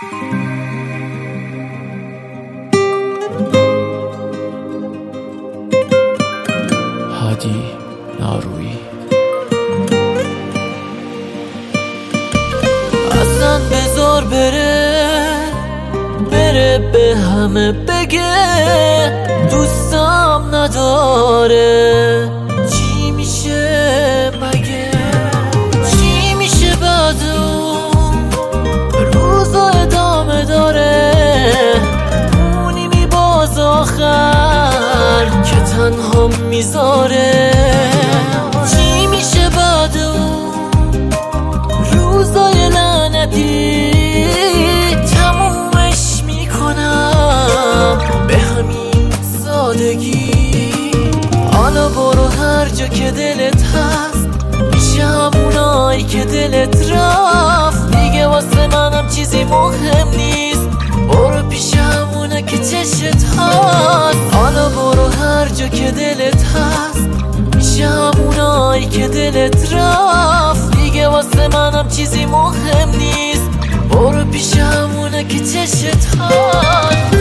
هادی نارویی. اصلا بذار بره به همه بگه دوستم نداره. چی میشه مگه؟ چی میشه بعد اون روزا ادامه داره؟ اونی باز آخر که تنها میذاره. چی میشه بعد اون روزای لعنتی؟ تمومش میکنم به همین سادگی. حالا برو هر جا که دلت هست، میشه همونایی که دلت رفت. دیگه واسه منم چیزی مهم نیست، برو پیش همونه که چشت هست. حالا برو هر جا که دلت هست، میشه همونایی که دلت رفت. دیگه واسه منم چیزی مهم نیست، برو پیش همونه که چشت هست.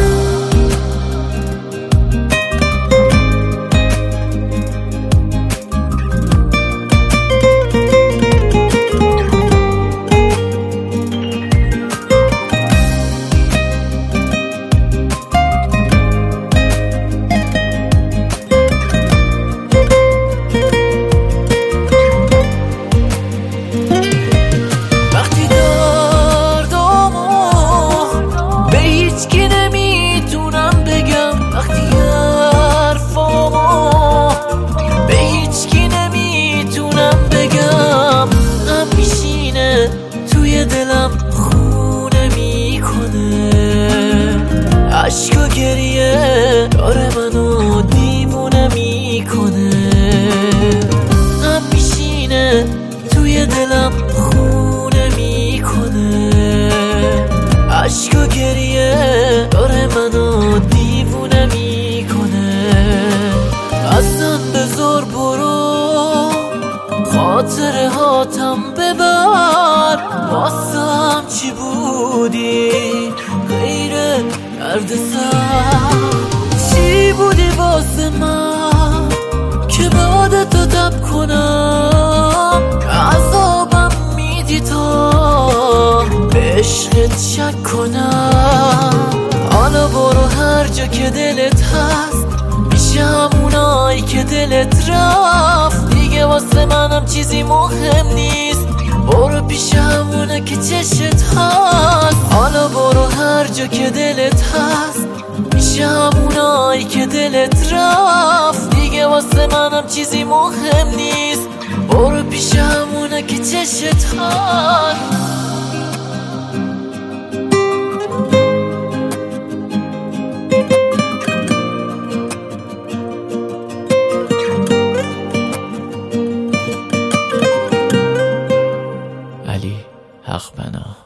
دلم خونه میکنه، عشق و گریه داره منو دیوونه میکنه. هم میشینه توی دلم خونه میکنه، عشق و گریه داره منو دیوونه میکنه. اصلا بذار برو خاطره هاتم ببر. واسم چی بودی غیر درد سر؟ چی بودی واسه من که بعد تو تب کنم؟ عذابم میدی تا به عشقت شک کنم. حالا برو هر جا که دلت هست، میشه همونایی که دلت رفت. دیگه واسه منم چیزی مهم نیست، برو پیش همونه که چشت هست. حالا برو هر جا که دلت هست، میشه همونایی که دلت رفت. دیگه واسه منم چیزی مهم نیست، برو پیش همونه که چشت هست. علی حق بنا.